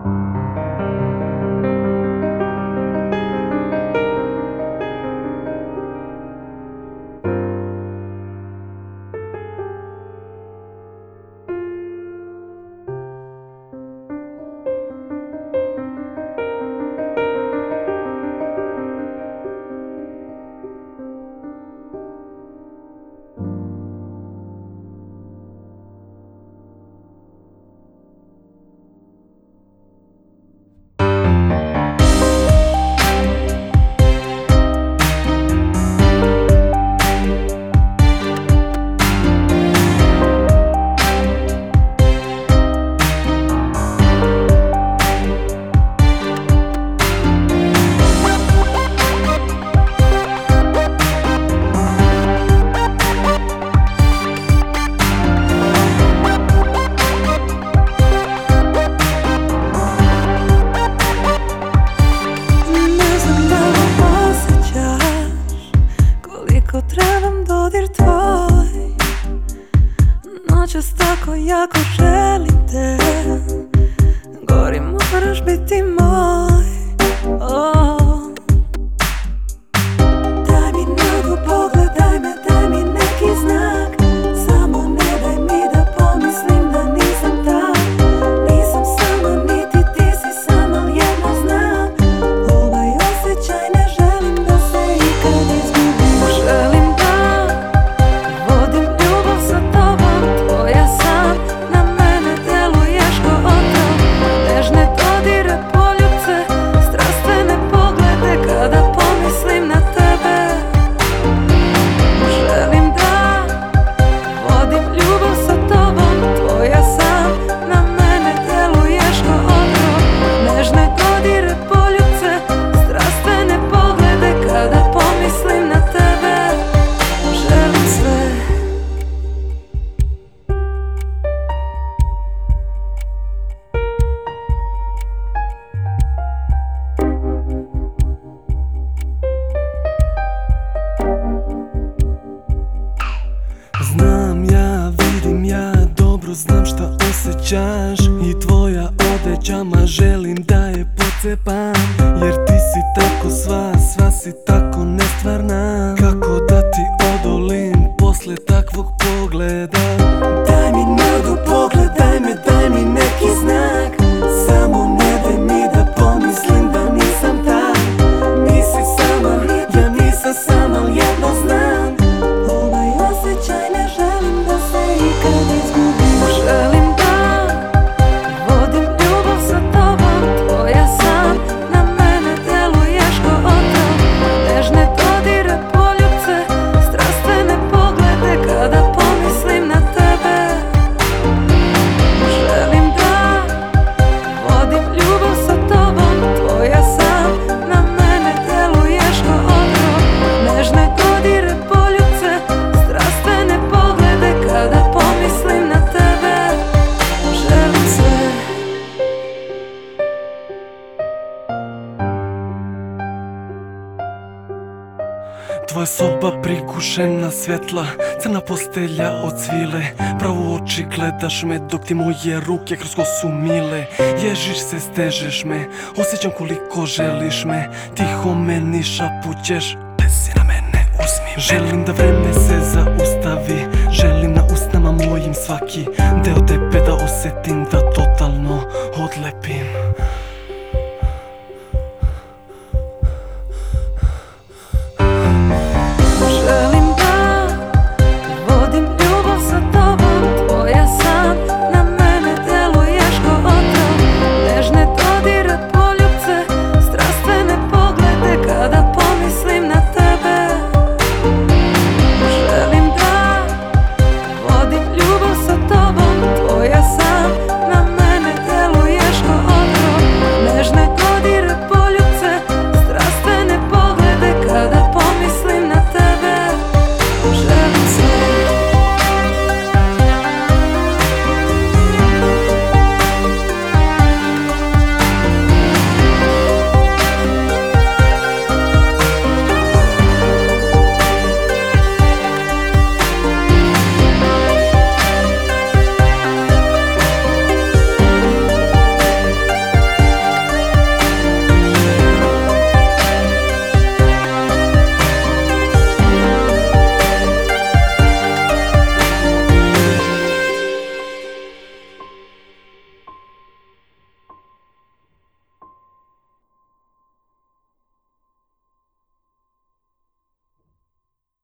Trebam dodir tvoj, noćas tako jako želim te. Gori, moraš biti moj. Daj mi nadu, pogledaj me, daj mi neki znak. Samo ne daj mi da pomislim da nisam ta. Nisam sama, niti ti si sama, ali jedno znam. Ovaj osjećaj ne želim da se ikad izgubim. Želim da vodim ljubav sa tobom, tvoja sam. Na mene deluješ ko otrov. Nežne dodire, poljubce, strastvene poglede kada pomislim na tebe. Želim da vodim ljubav sa tobom, tvoja sam. Na mene deluješ ko otrov. Nežne dodire, poljubce, strastvene poglede kada pomislim na tebe. Želim sve. Znam ja, vidim ja, dobro znam šta osjećaš. I tvoja odeća, ma želim da je pocepam. Jer ti si tako sva si tako nestvarna. Kako da ti odolim posle takvog pogleda? Daj mi nadu, pogledaj me, daj mi neki znak. Samo ne daj mi da pomislim da nisam ta. Nisi sama, ja nisam sama, ali jedno znam. Ovaj osjećaj ne želim da se ikad izgubim. Želim da vodim ljubav sa tobom, tvoja sam. Na mene deluješ ko otrov. Nežne dodire, poljubce, strastvene poglede kada pomislim na tebe. Želim da vodim ljubav sa tobom, tvoja sam. Na mene deluješ ko otrov. Nežne dodire, poljubce, strastvene poglede kada pomislim na tebe. Želim sve. Tvoja soba prigušena svjetla, crna postelja od svile. Pravo u oči gledaš me dok ti moje ruke kroz kosu mile. Ježiš se, stežeš me, osjećam koliko želiš me. Tiho meni šapućeš, plesi na mene, uzmi me. Želim da vreme se zaustavi, želim na usnama mojim svaki deo tebe da osjetim